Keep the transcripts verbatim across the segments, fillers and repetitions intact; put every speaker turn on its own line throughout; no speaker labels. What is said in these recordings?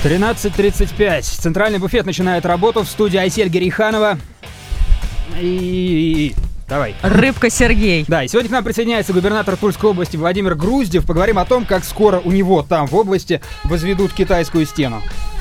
тринадцать тридцать пять. Центральный буфет начинает работу. В студии Айсель Гериханова. И... Давай.
Рыбка Сергей.
Да, и сегодня к нам присоединяется губернатор Тульской области Владимир Груздев. Поговорим о том, как скоро у него там, в области, возведут китайскую стену.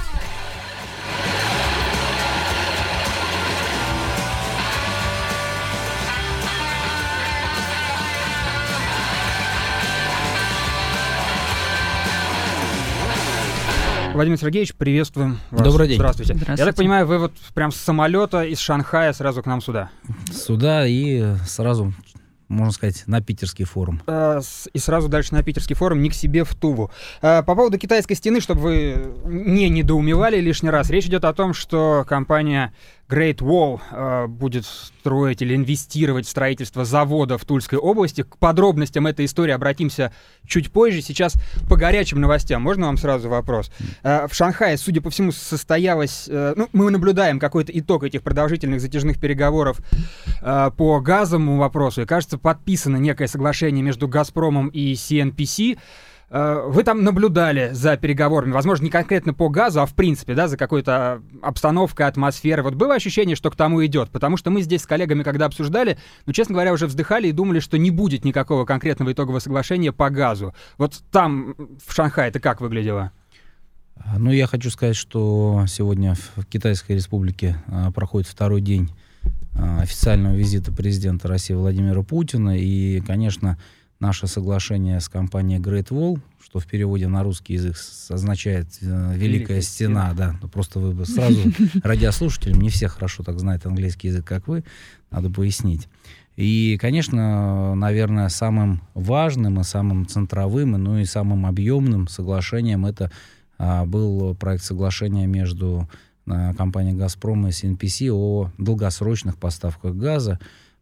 Владимир Сергеевич, приветствуем вас.
Добрый день.
Здравствуйте.
Здравствуйте.
Я так понимаю, вы вот прям с самолета из Шанхая сразу к нам сюда?
Сюда и сразу, можно сказать, на питерский форум.
И сразу дальше на питерский форум, не к себе в Туву. По поводу китайской стены, чтобы вы не недоумевали лишний раз, речь идет о том, что компания Great Wall э, будет строить или инвестировать в строительство завода в Тульской области. К подробностям этой истории обратимся чуть позже. Сейчас по горячим новостям. Можно вам сразу вопрос? Э, в Шанхае, судя по всему, состоялось... Э, ну, мы наблюдаем какой-то итог этих продолжительных затяжных переговоров э, по газовому вопросу. И, кажется, подписано некое соглашение между «Газпромом» и си эн пи си. Вы там наблюдали за переговорами, возможно, не конкретно по газу, а в принципе, да, за какой-то обстановкой, атмосферой. Вот было ощущение, что к тому идет? Потому что мы здесь с коллегами, когда обсуждали, ну, честно говоря, уже вздыхали и думали, что не будет никакого конкретного итогового соглашения по газу. Вот там, в Шанхае, это как выглядело?
Ну, я хочу сказать, что сегодня в Китайской Республике а, проходит второй день а, официального визита президента России Владимира Путина. И, конечно, наше соглашение с компанией Great Wall, что в переводе на русский язык означает э, «Великая, Великая стена», стена. Да, ну, просто вы бы сразу радиослушателям, не все хорошо так знают английский язык, как вы, надо пояснить. И, конечно, наверное, самым важным и самым центровым, ну и самым объемным соглашением это а, был проект соглашения между а, компанией «Газпром» и си эн пи си о долгосрочных поставках газа.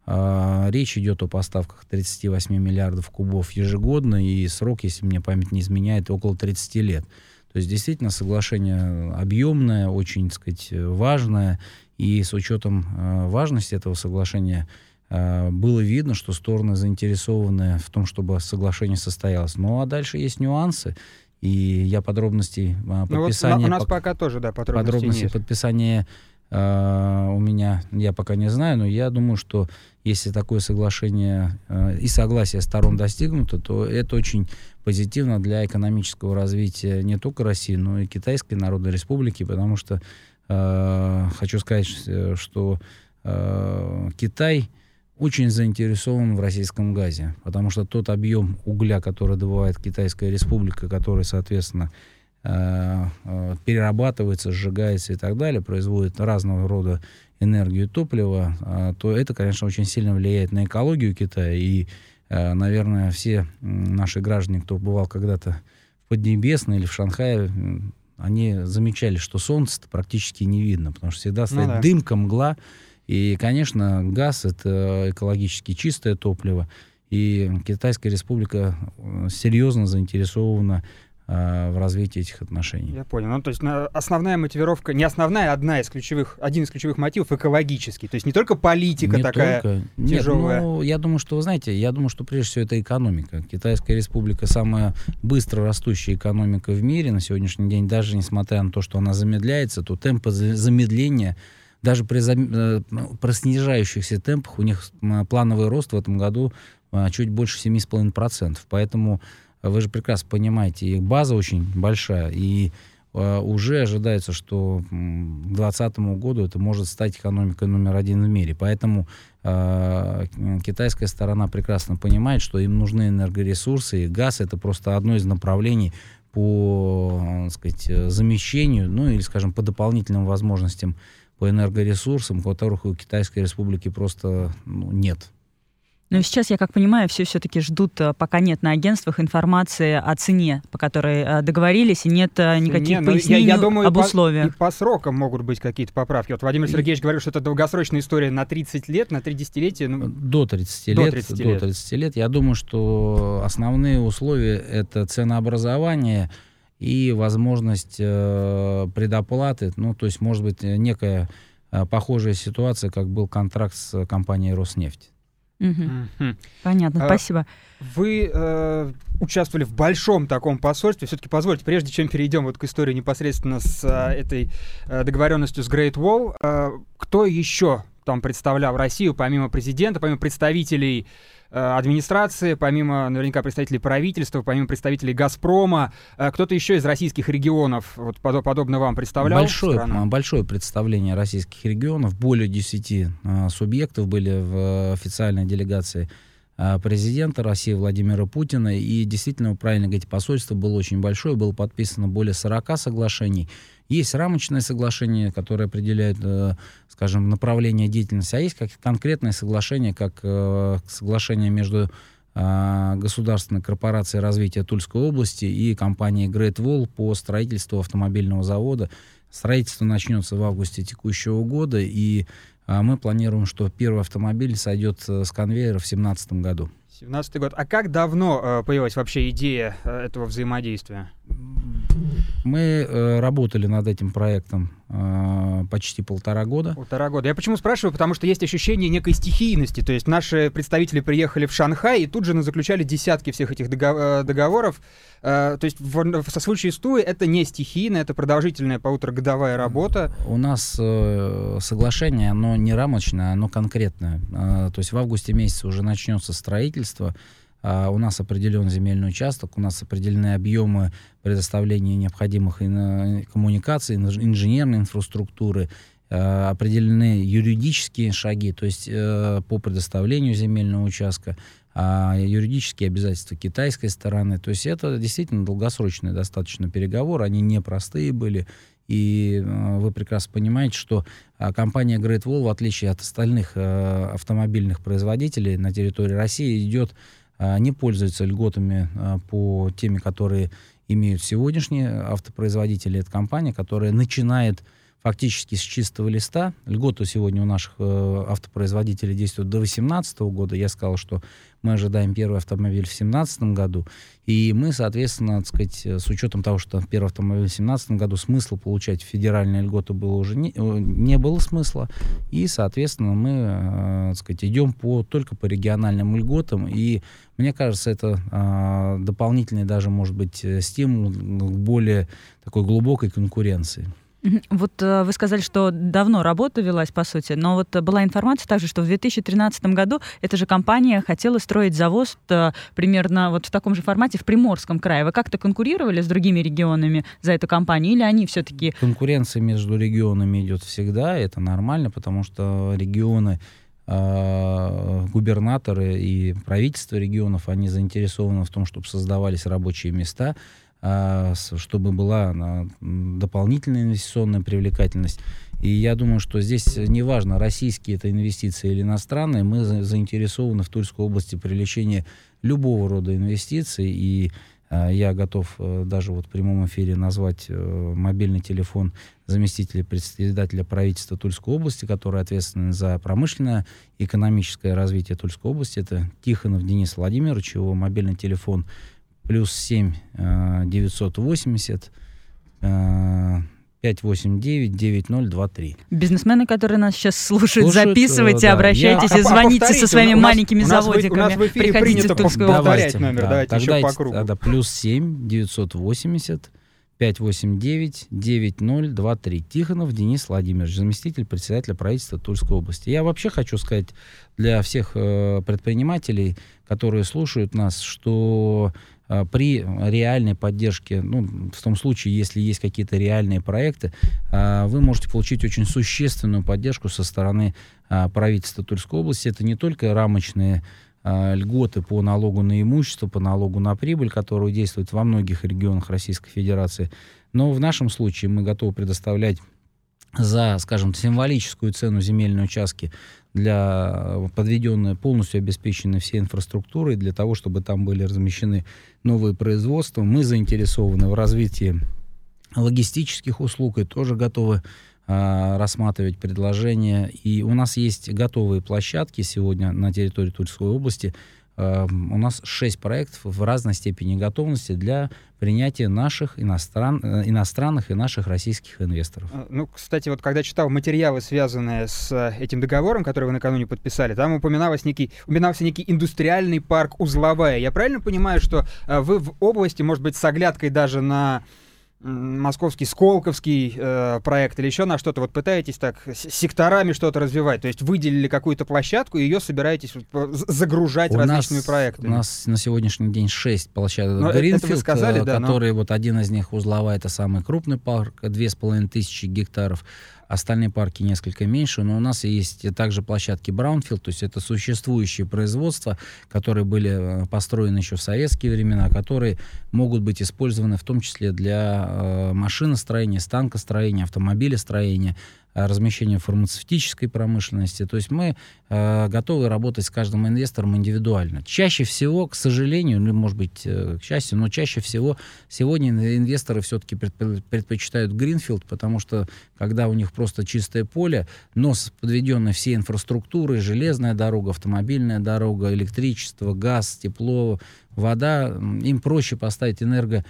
Речь идет о поставках тридцать восемь миллиардов кубов ежегодно, и срок, если мне память не изменяет, около тридцать лет. То есть действительно соглашение объемное, очень, так сказать, важное, и с учетом важности этого соглашения было видно, что стороны заинтересованы в том, чтобы соглашение состоялось. Ну а дальше есть нюансы, и я подробностей подписания...
Ну вот у нас пока тоже, да, подробностей
подробности
нет.
подписания Uh, у меня, я пока не знаю, но я думаю, что если такое соглашение uh, и согласие сторон достигнуто, то это очень позитивно для экономического развития не только России, но и Китайской Народной Республики, потому что uh, хочу сказать, что uh, Китай очень заинтересован в российском газе, потому что тот объем угля, который добывает Китайская Республика, который, соответственно, перерабатывается, сжигается и так далее, производит разного рода энергию и топливо, то это, конечно, очень сильно влияет на экологию Китая. И, наверное, все наши граждане, кто бывал когда-то в Поднебесной или в Шанхае, они замечали, что солнца практически не видно, потому что всегда стоит ну, да. дымка, мгла. И, конечно, газ — это экологически чистое топливо. И Китайская Республика серьезно заинтересована в развитии этих отношений.
Я понял. Ну, то есть основная мотивировка, не основная, а одна из ключевых, один из ключевых мотивов экологический. То есть не только политика не такая только. тяжелая.
Нет, ну, я думаю, что, вы знаете, я думаю, что прежде всего это экономика. Китайская Республика самая быстро растущая экономика в мире на сегодняшний день. Даже несмотря на то, что она замедляется, то темпы замедления, даже при, зам... при снижающихся темпах, у них плановый рост в этом году чуть больше семь целых пять десятых процента. Поэтому вы же прекрасно понимаете, их база очень большая, и э, уже ожидается, что к две тысячи двадцатому году это может стать экономикой номер один в мире. Поэтому э, китайская сторона прекрасно понимает, что им нужны энергоресурсы, и газ — это просто одно из направлений по, так сказать, замещению, ну или, скажем, по дополнительным возможностям по энергоресурсам, которых у Китайской Республики просто ну, нет.
Но сейчас, я как понимаю, все все-таки ждут, пока нет на агентствах информации о цене, по которой договорились, и нет никаких не, пояснений я, я думаю, об условиях.
И по, и по срокам могут быть какие-то поправки. Вот Владимир Сергеевич говорил, что это долгосрочная история на тридцать лет, на три десятилетия. Ну,
до тридцати
до
лет.
тридцати
до
лет.
тридцати лет. Я думаю, что основные условия — это ценообразование и возможность э, предоплаты. Ну, то есть, может быть, некая э, похожая ситуация, как был контракт с компанией «Роснефть».
Угу. Mm-hmm. Понятно, а, спасибо.
Вы э, участвовали в большом таком посольстве. Все-таки позвольте, прежде чем перейдем вот к истории непосредственно с э, этой э, договоренностью с Great Wall, э, кто еще там представлял Россию, помимо президента, помимо представителей э, администрации, помимо наверняка представителей правительства, помимо представителей «Газпрома», э, кто-то еще из российских регионов, вот подо- подобно вам, представлял
большое,
страну?
Большое представление российских регионов, более десяти э, субъектов были в э, официальной делегации э, президента России Владимира Путина, и действительно, вы правильно говорите, посольство было очень большое, было подписано более сорока соглашений. Есть рамочное соглашение, которое определяет, э, скажем, направление деятельности, а есть как конкретное соглашение, как э, соглашение между э, Государственной корпорацией развития Тульской области и компанией Great Wall по строительству автомобильного завода. Строительство начнется в августе текущего года, и э, мы планируем, что первый автомобиль сойдет с конвейера в две тысячи семнадцатом году.
семнадцатый год. А как давно э, появилась вообще идея э, этого взаимодействия?
Мы э, работали над этим проектом э, почти полтора года.
Полтора года. Я почему спрашиваю? Потому что есть ощущение некой стихийности. То есть наши представители приехали в Шанхай и тут же заключали десятки всех этих договор- договоров. Э, то есть в, со случае с Тувой это не стихийно, это продолжительная полуторагодовая работа.
У нас э, соглашение, оно не рамочное, оно конкретное. Э, то есть в августе месяце уже начнется строительство. Uh, у нас определен земельный участок, у нас определены объемы предоставления необходимых ин- коммуникаций, инженерной инфраструктуры, uh, определены юридические шаги, то есть uh, по предоставлению земельного участка, uh, юридические обязательства китайской стороны. То есть это действительно долгосрочные достаточно переговоры, они непростые были. И uh, вы прекрасно понимаете, что uh, компания Great Wall, в отличие от остальных uh, автомобильных производителей на территории России, идет не пользуются льготами а, по теме, которые имеют сегодняшние автопроизводители. Это компания, которая начинает фактически с чистого листа. Льготы сегодня у наших э, автопроизводителей действуют до две тысячи восемнадцатого года. Я сказал, что мы ожидаем первый автомобиль в две тысячи семнадцатом году. И мы, соответственно, так сказать, с учетом того, что первый автомобиль в две тысячи семнадцатом году, смысла получать федеральные льготы было уже не, не было смысла. И, соответственно, мы э, так сказать, идем по, только по региональным льготам. И мне кажется, это э, дополнительный даже, может быть, стимул к более такой глубокой конкуренции.
Вот э, вы сказали, что давно работа велась, по сути, но вот была информация также, что в две тысячи тринадцатом году эта же компания хотела строить завод э, примерно вот в таком же формате в Приморском крае. Вы как-то конкурировали с другими регионами за эту компанию, или они все-таки...
Конкуренция между регионами идет всегда, это нормально, потому что регионы, э, губернаторы и правительство регионов, они заинтересованы в том, чтобы создавались рабочие места, чтобы была дополнительная инвестиционная привлекательность. И я думаю, что здесь неважно, российские это инвестиции или иностранные, мы заинтересованы в Тульской области привлечения любого рода инвестиций. И я готов даже вот в прямом эфире назвать мобильный телефон заместителя председателя правительства Тульской области, который ответственен за промышленное и экономическое развитие Тульской области. Это Тихонов Денис Владимирович, его мобильный телефон плюс семь девятьсот восемьдесят пятьсот восемьдесят девять девять ноль двадцать три.
Бизнесмены, которые нас сейчас слушают, слушают записывайте,
да.
обращайтесь
Я...
и звоните со своими
нас,
маленькими
у нас
заводиками.
У нас в эфире принято повторять номер,
да,
давайте
тогда
еще по кругу.
Тогда плюс семь девятьсот восемьдесят пятьсот восемьдесят девять девять ноль двадцать три. Тихонов Денис Владимирович, заместитель председателя правительства Тульской области. Я вообще хочу сказать для всех э, предпринимателей, которые слушают нас, что э, при реальной поддержке, ну, в том случае, если есть какие-то реальные проекты, э, вы можете получить очень существенную поддержку со стороны э, правительства Тульской области. Это не только рамочные льготы по налогу на имущество, по налогу на прибыль, которые действуют во многих регионах Российской Федерации. Но в нашем случае мы готовы предоставлять за, скажем, символическую цену земельные участки для подведенной, полностью обеспеченной всей инфраструктурой, для того, чтобы там были размещены новые производства. Мы заинтересованы в развитии логистических услуг и тоже готовы рассматривать предложения. И у нас есть готовые площадки сегодня на территории Тульской области, э, у нас шесть проектов в разной степени готовности для принятия наших иностран, э, иностранных и наших российских инвесторов.
Ну, кстати, вот когда читал материалы, связанные с этим договором, который вы накануне подписали, там упоминалось некий, упоминался некий индустриальный парк «Узловая». Я правильно понимаю, что э, вы в области, может быть, с оглядкой даже на московский Сколковский э, проект или еще на что-то, вот пытаетесь так секторами что-то развивать, то есть выделили какую-то площадку и ее собираетесь загружать у различными
нас,
проектами?
У нас на сегодняшний день шесть площадок
Greenfield, да,
которые
но...
вот один из них «Узловая», это самый крупный парк, две с половиной тысячи гектаров. Остальные парки несколько меньше, но у нас есть также площадки Brownfield, то есть это существующие производства, которые были построены еще в советские времена, которые могут быть использованы в том числе для э, машиностроения, станкостроения, автомобилестроения, размещения фармацевтической промышленности. То есть мы э, готовы работать с каждым инвестором индивидуально. Чаще всего, к сожалению, ну, может быть, э, к счастью, но чаще всего сегодня инвесторы все-таки предпочитают Greenfield, потому что когда у них просто чистое поле, но с подведенной всей инфраструктурой, железная дорога, автомобильная дорога, электричество, газ, тепло, вода, им проще поставить энерго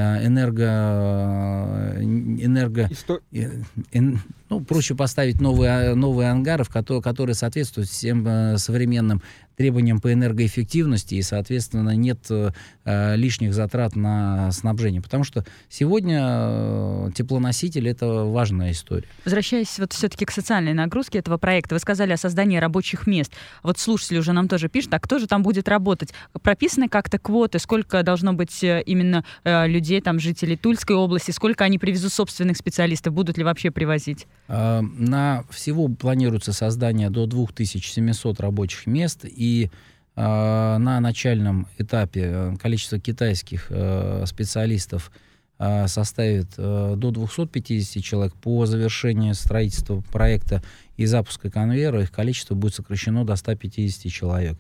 энерго, энерго Исто... эн, ну, проще поставить новые, новые ангары, в которые, которые соответствуют всем э, современным требованиям по энергоэффективности, и, соответственно, нет э, лишних затрат на снабжение. Потому что сегодня э, теплоноситель — это важная история.
Возвращаясь вот все-таки к социальной нагрузке этого проекта, вы сказали о создании рабочих мест. Вот слушатели уже нам тоже пишут, а кто же там будет работать? Прописаны как-то квоты, сколько должно быть именно э, людей, там, жителей Тульской области, сколько они привезут собственных специалистов, будут ли вообще привозить?
Э, на всего планируется создание до две тысячи семьсот рабочих мест, и И э, на начальном этапе количество китайских э, специалистов э, составит э, до двухсот пятидесяти человек. По завершении строительства проекта и запуска конвейера их количество будет сокращено до ста пятидесяти человек.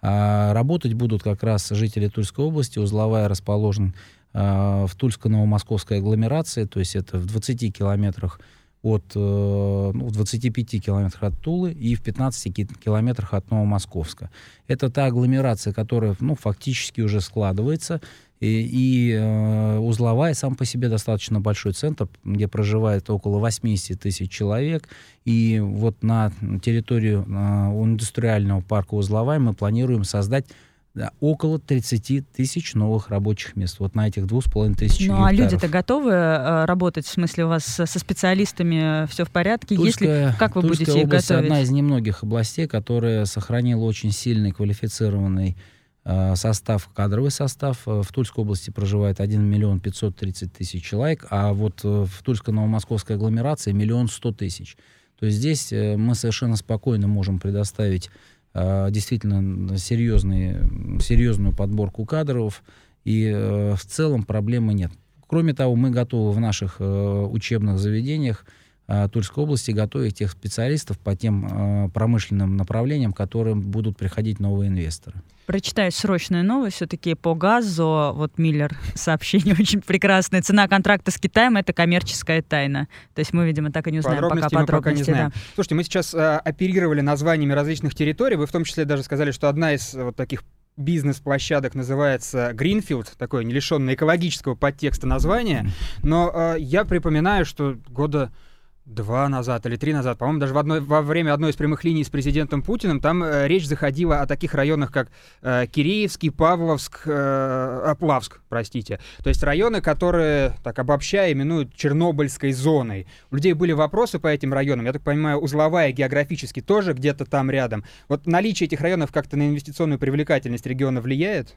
А работать будут как раз жители Тульской области. «Узловая» расположен э, в Тульско-Новомосковской агломерации, то есть это в двадцати километрах от, ну, в двадцати пяти километрах от Тулы и в пятнадцати километрах от Новомосковска. Это та агломерация, которая, ну, фактически уже складывается. И, и э, «Узловая» сам по себе достаточно большой центр, где проживает около восьмидесяти тысяч человек. И вот на территорию э, индустриального парка «Узловая» мы планируем создать около тридцати тысяч новых рабочих мест. Вот на этих двух с половиной тысяч гектаров.
Ну, а люди-то готовы э, работать? В смысле, у вас со специалистами все в порядке?
Тульская,
Если, как вы
Тульская
будете их
область
готовить?
Одна из немногих областей, которая сохранила очень сильный квалифицированный э, состав, кадровый состав. В Тульской области проживает один миллион пятьсот тридцать тысяч человек, а вот в Тульско-Новомосковской агломерации миллион сто тысяч. То есть здесь э, мы совершенно спокойно можем предоставить действительно серьезные, серьезную подборку кадров, и э, в целом проблемы нет. Кроме того, мы готовы в наших э, учебных заведениях э, Тульской области готовить тех специалистов по тем э, промышленным направлениям, к которым будут приходить новые инвесторы.
Прочитаю срочную новость все-таки по газу. Вот Миллер сообщение очень прекрасное. Цена контракта с Китаем — это коммерческая тайна. То есть мы, видимо, так и не узнаем пока подробности.
Мы пока не знаем. Да. Слушайте, мы сейчас а, оперировали названиями различных территорий. Вы в том числе даже сказали, что одна из вот таких бизнес-площадок называется Greenfield, такое не лишенное экологического подтекста название. Но а, я припоминаю, что года два назад или три назад, по-моему, даже в одной, во время одной из прямых линий с президентом Путиным, там э, речь заходила о таких районах, как э, Киреевский, Павловск, э, Плавск, простите. То есть районы, которые, так обобщая, именуют Чернобыльской зоной. У людей были вопросы по этим районам. Я так понимаю, Узловая географически тоже где-то там рядом. Вот наличие этих районов как-то на инвестиционную привлекательность региона влияет?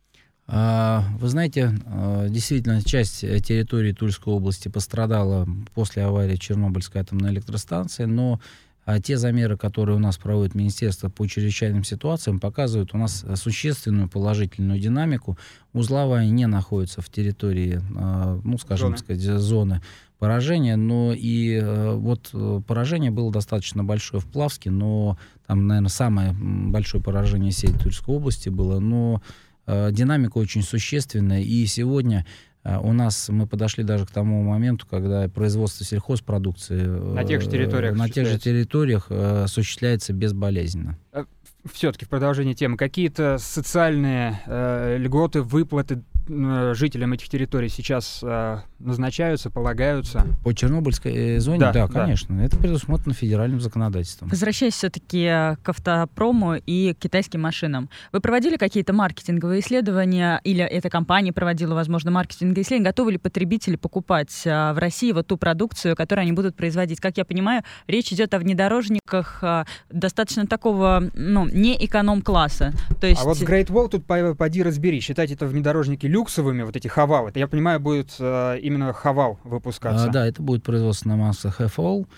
Вы знаете, действительно, часть территории Тульской области пострадала после аварии Чернобыльской атомной электростанции, но те замеры, которые у нас проводит Министерство по чрезвычайным ситуациям, показывают у нас существенную положительную динамику. Узловая не находится в территории, ну, скажем зоны. сказать, зоны поражения, но и вот поражение было достаточно большое в Плавске, но там, наверное, самое большое поражение всей Тульской области было, но динамика очень существенная, и сегодня у нас мы подошли даже к тому моменту, когда производство сельхозпродукции
на тех же территориях,
на тех же территориях осуществляется безболезненно.
все-таки в продолжение темы, какие-то социальные э, льготы, выплаты э, жителям этих территорий сейчас э, назначаются, полагаются?
По Чернобыльской зоне?
Да,
да,
да,
конечно. Это предусмотрено федеральным законодательством.
Возвращаясь все-таки к автопрому и к китайским машинам. Вы проводили какие-то маркетинговые исследования, или эта компания проводила, возможно, маркетинговые исследования? Готовы ли потребители покупать а, в России вот ту продукцию, которую они будут производить? Как я понимаю, речь идет о внедорожниках а, достаточно такого, ну, не эконом-класса. То есть...
А вот с Great Wall тут поди разбери. Считать это внедорожники люксовыми, вот эти Haval. Это, я понимаю, будет э, именно Haval выпускаться.
А, да, это будет производство на массах эф эл.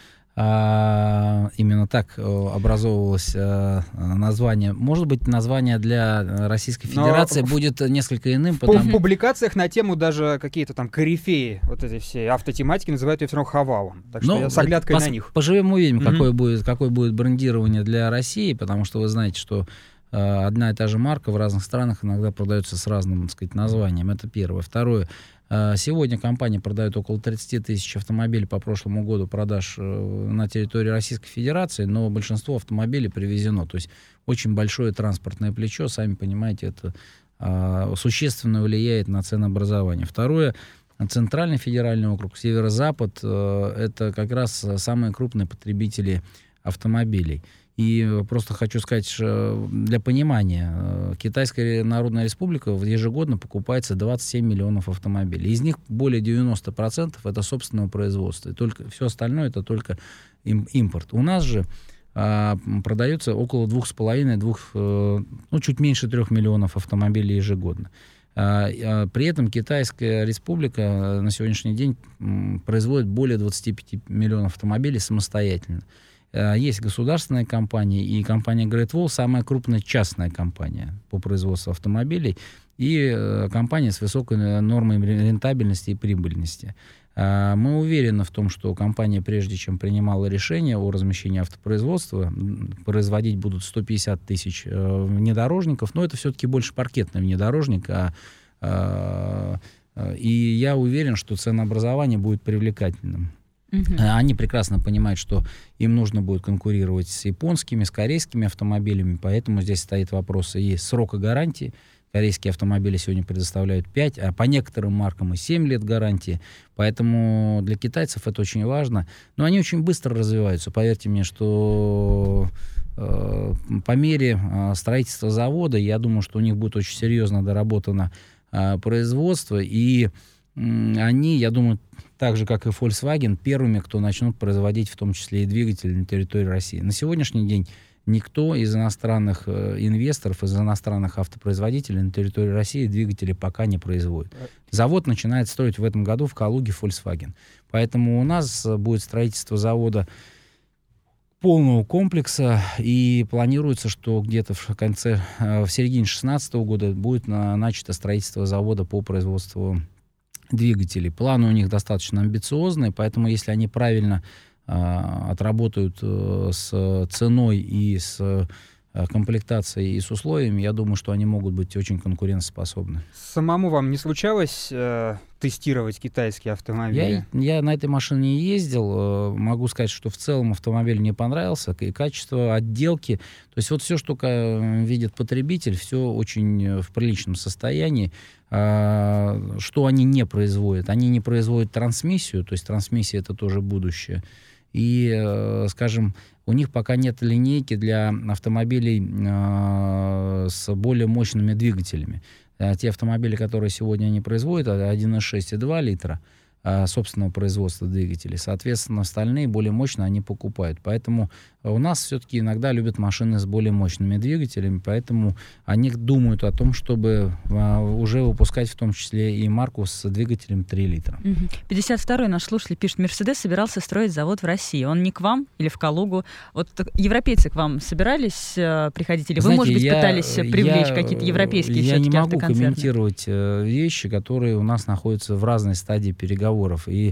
А, именно так образовывалось а, название. Может быть, название для Российской Федерации Но будет в, несколько иным.
В,
потому...
в публикациях на тему даже какие-то там корифеи вот этой всей автотематики называют ее все равно Хавалом. Так что Но я с оглядкой
пос-
на них.
Поживем увидим,
Mm-hmm.
какое будет, какое будет брендирование для России, потому что вы знаете, что а, одна и та же марка в разных странах иногда продается с разным, так сказать, названием. Это первое. Второе. Сегодня компания продает около тридцать тысяч автомобилей по прошлому году продаж на территории Российской Федерации, но большинство автомобилей привезено. То есть очень большое транспортное плечо, сами понимаете, это а, существенно влияет на ценообразование. Второе. Центральный федеральный округ, северо-запад, а, это как раз самые крупные потребители автомобилей. И просто хочу сказать, для понимания, Китайская Народная Республика ежегодно покупается двадцать семь миллионов автомобилей. Из них более девяносто процентов это собственного производства. И только, все остальное это только им, импорт. У нас же а, продается около двух с половиной, двух, ну, чуть меньше трех миллионов автомобилей ежегодно. А, а, при этом Китайская Республика на сегодняшний день м, производит более двадцати пяти миллионов автомобилей самостоятельно. Есть государственная компания, и компания Great Wall самая крупная частная компания по производству автомобилей, и компания с высокой нормой рентабельности и прибыльности. Мы уверены в том, что компания, прежде чем принимала решение о размещении автопроизводства, производить будут сто пятьдесят тысяч внедорожников, но это все-таки больше паркетный внедорожник, а, а, и я уверен, что ценообразование будет привлекательным. Uh-huh. Они прекрасно понимают, что им нужно будет конкурировать с японскими, с корейскими автомобилями, поэтому здесь стоит вопрос и срока гарантии. Корейские автомобили сегодня предоставляют пять, а по некоторым маркам и семь лет гарантии. Поэтому для китайцев это очень важно. Но они очень быстро развиваются. Поверьте мне, что э, по мере э, строительства завода, я думаю, что у них будет очень серьезно доработано э, производство. И э, они, я думаю, так же, как и Volkswagen, первыми, кто начнут производить в том числе и двигатели на территории России. На сегодняшний день никто из иностранных э, инвесторов, из иностранных автопроизводителей на территории России двигатели пока не производит. Завод начинает строить в этом году в Калуге Volkswagen. Поэтому у нас будет строительство завода полного комплекса, и планируется, что где-то в конце, э, в середине две тысячи шестнадцатого года будет на, начато строительство завода по производству двигателей. Планы у них достаточно амбициозные, поэтому если они правильно э, отработают э, с ценой и с э, комплектацией и с условиями, я думаю, что они могут быть очень конкурентоспособны.
Самому вам не случалось э, тестировать китайские автомобили?
Я, я на этой машине не ездил. Э, могу сказать, что в целом автомобиль мне понравился, и качество отделки. То есть вот все, что видит потребитель, все очень в приличном состоянии. Uh, что они не производят? Они не производят трансмиссию, то есть трансмиссия — это тоже будущее. И, uh, скажем, у них пока нет линейки для автомобилей uh, с более мощными двигателями. Uh, те автомобили, которые сегодня они производят, один и шесть и два литра uh, собственного производства двигателей. Соответственно, остальные более мощные они покупают. Поэтому у нас все-таки иногда любят машины с более мощными двигателями, поэтому они думают о том, чтобы а, уже выпускать в том числе и марку с двигателем три литра.
пятьдесят второй наш слушатель пишет: Мерседес собирался строить завод в России. Он не к вам или в Калугу? Вот европейцы к вам собирались э, приходить? Или
Знаете,
вы, может быть,
я,
пытались привлечь
я,
какие-то европейские
я
все-таки
не могу
автоконцерны?
комментировать э, вещи, которые у нас находятся в разной стадии переговоров. И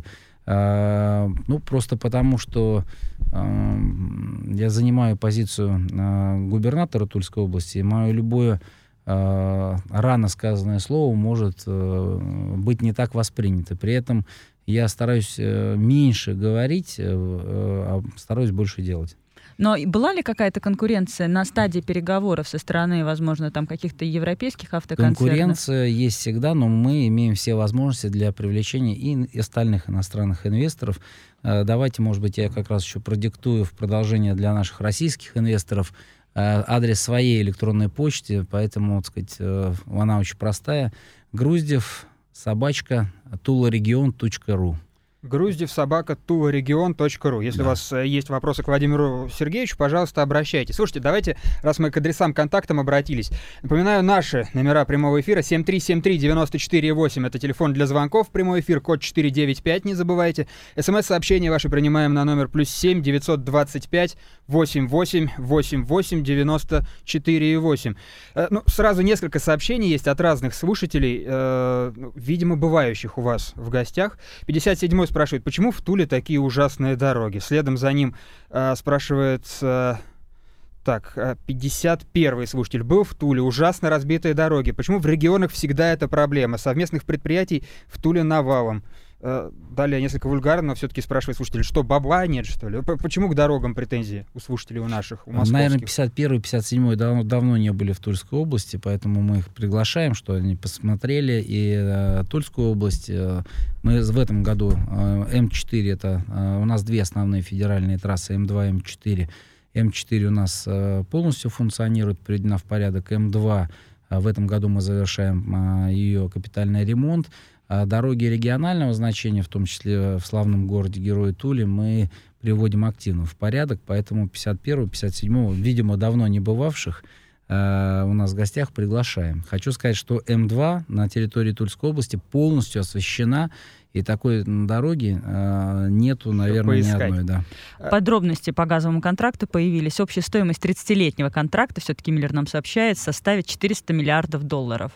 э, ну, просто потому, что э, я занимаю позицию э, губернатора Тульской области, и мое любое э, рано сказанное слово может э, быть не так воспринято. При этом я стараюсь э, меньше говорить, э, а стараюсь больше делать.
Но была ли какая-то конкуренция на стадии переговоров со стороны, возможно, там каких-то европейских автоконцернов?
Конкуренция есть всегда, но мы имеем все возможности для привлечения и остальных иностранных инвесторов. Давайте, может быть, я как раз еще продиктую в продолжение для наших российских инвесторов адрес своей электронной почты, поэтому, так сказать, она очень простая. Груздев, собачка, туларегион точка ру.
Груздев собака туларегион точка ру. Если да. у вас есть вопросы к Владимиру Сергеевичу, пожалуйста, обращайтесь. Слушайте, давайте, раз мы к адресам, контактам обратились, напоминаю, наши номера прямого эфира семь три семь три девять четыре восемь. Это телефон для звонков, прямой эфир, код четыре девять пять, не забывайте. СМС-сообщения ваши принимаем на номер плюс семь девятьсот двадцать пять восемьдесят восемь восемьдесят восемь девяносто четыре восемь. Э, ну, сразу несколько сообщений есть от разных слушателей, э, видимо, бывающих у вас в гостях. пятьдесят седьмой спрашивает, почему в Туле такие ужасные дороги? Следом за ним э, спрашивает... Э, так, пятьдесят первый слушатель. Был в Туле, ужасно разбитые дороги. Почему в регионах всегда эта проблема? Совместных предприятий в Туле навалом. Далее несколько вульгарно, но все-таки спрашивает слушатель, что, бабла нет, что ли? Почему к дорогам претензии у слушателей, у наших, у московских?
Наверное, пятьдесят первый, пятьдесят седьмой давно, давно не были в Тульской области, поэтому мы их приглашаем, что они посмотрели. И э, Тульскую область, э, мы в этом году, э, эм четыре, это э, у нас две основные федеральные трассы, эм два, эм четыре. эм четыре у нас э, полностью функционирует, приведена в порядок. эм два э, в этом году мы завершаем э, ее капитальный ремонт. А дороги регионального значения, в том числе в славном городе Герои Тули, мы приводим активно в порядок, поэтому пятьдесят первый, пятьдесят седьмой, видимо, давно не бывавших, э, у нас в гостях приглашаем. Хочу сказать, что эм два на территории Тульской области полностью освещена, и такой дороги э, нету, наверное, ни одной. Да.
Подробности по газовому контракту появились. Общая стоимость тридцатилетнего контракта, все-таки Миллер нам сообщает, составит четыреста миллиардов долларов.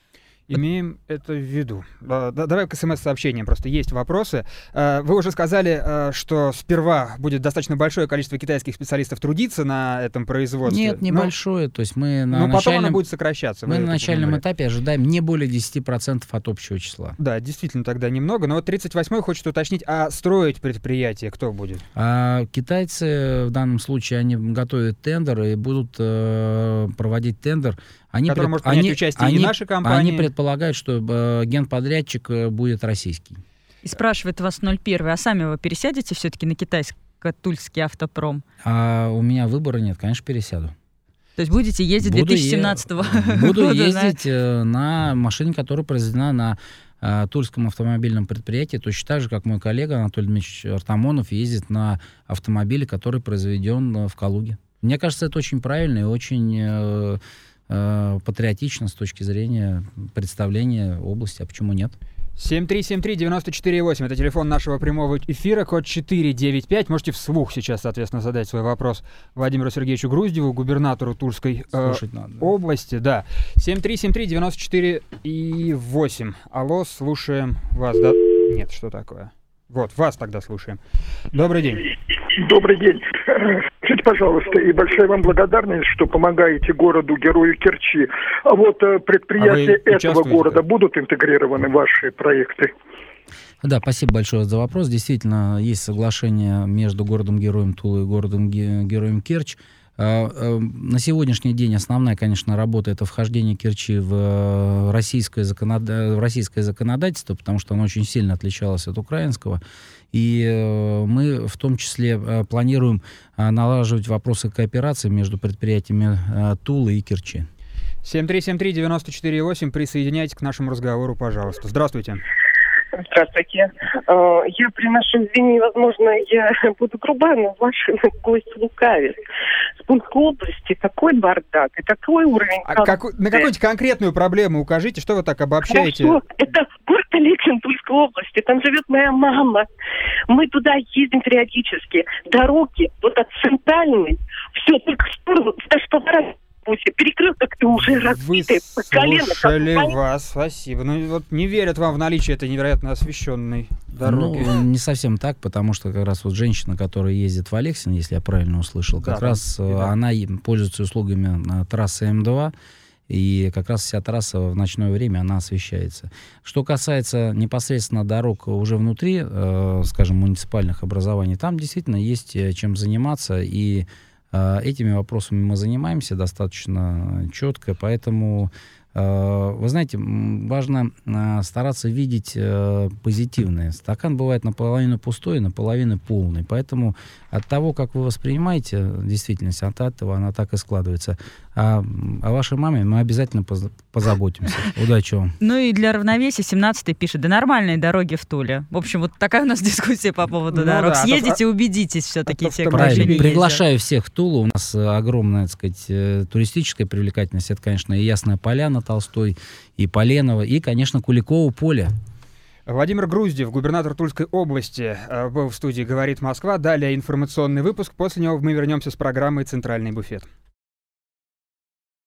Имеем это в виду. Давай к смс-сообщениям, просто есть вопросы. Вы уже сказали, что сперва будет достаточно большое количество китайских специалистов трудиться на этом производстве.
Нет, небольшое. Но, то есть мы на
но
начальном,
потом оно будет сокращаться.
Мы на начальном этапе ожидаем не более десять процентов от общего числа.
Да, действительно тогда немного. Но вот тридцать восьмой хочет уточнить, а строить предприятие кто будет?
А китайцы в данном случае, они готовят тендер и будут э, проводить тендер. Они,
который
пред...
может принять
они,
участие
они,
и наши компании.
Они предполагают, что э, генподрядчик э, будет российский.
И спрашивает вас ноль один, а сами вы пересядете все-таки на китайско-тульский автопром?
А у меня выбора нет, конечно, пересяду.
То есть будете ездить
буду
две тысячи семнадцатого
е...
года?
Буду ездить на... на машине, которая произведена на э, Тульском автомобильном предприятии, точно так же, как мой коллега Анатолий Дмитриевич Артамонов ездит на автомобиле, который произведен э, в Калуге. Мне кажется, это очень правильно и очень... Э, патриотично с точки зрения представления области, а почему нет?
семь три семь три девять четыре восемь. Это телефон нашего прямого эфира, код четыре девять пять. Можете вслух сейчас, соответственно, задать свой вопрос Владимиру Сергеевичу Груздеву, губернатору Тульской э, надо, да. области. Да. семь три семь три девять четыре восемь. Алло, слушаем вас. Да? Нет, что такое? Вот, вас тогда слушаем. Добрый день.
Добрый день. Скажите, пожалуйста, и большая вам благодарность, что помогаете городу-герою Керчи. А вот предприятия а этого города будут интегрированы в ваши проекты?
Да, спасибо большое за вопрос. Действительно, есть соглашение между городом-героем Тулы и городом-героем Керчь. На сегодняшний день основная, конечно, работа — это вхождение Керчи в российское, законода... в российское законодательство, потому что оно очень сильно отличалось от украинского. И мы в том числе планируем налаживать вопросы кооперации между предприятиями Тулы и Керчи.
семь три семь три девять четыре восемь. Присоединяйтесь к нашему разговору, пожалуйста. Здравствуйте.
Здравствуйте. Я приношу извинения, возможно, я буду груба, но ваш гость лукавит. В Тульской области такой бардак и такой уровень...
А как, на какую-нибудь конкретную проблему укажите, что вы так обобщаете?
Хорошо. Это город Алексин Тульской области, там живет моя мама. Мы туда ездим периодически. Дороги, вот от центральной, все только в сторону, даже поворот. Перекрыток и уже разбитый по колено.
Слушали вас, спасибо. Ну вот не верят вам в наличие этой невероятно освещенной дороги.
Ну, не совсем так, потому что как раз вот женщина, которая ездит в Алексин, если я правильно услышал, как да, раз да, да. она пользуется услугами трассы эм два, и как раз вся трасса в ночное время, она освещается. Что касается непосредственно дорог уже внутри, э, скажем, муниципальных образований, там действительно есть чем заниматься, и Этими вопросами мы занимаемся достаточно четко, поэтому... Вы знаете, важно стараться видеть позитивное. Стакан бывает наполовину пустой, наполовину полный. Поэтому от того, как вы воспринимаете действительность, от этого она так и складывается. А о вашей маме мы обязательно позаботимся. Удачи вам.
Ну и для равновесия семнадцатый пишет: да нормальные дороги в Туле. В общем, вот такая у нас дискуссия по поводу ну, дорог. Да, Съездите, а то, убедитесь все-таки. А те, кто
правильно. Приглашаю всех в Тулу. У нас огромная, так сказать, туристическая привлекательность. Это, конечно, и Ясная Поляна, Толстой, и Поленово, и, конечно, Куликово поле.
Владимир Груздев, губернатор Тульской области, был в студии «Говорит Москва». Далее информационный выпуск. После него мы вернемся с программой «Центральный буфет».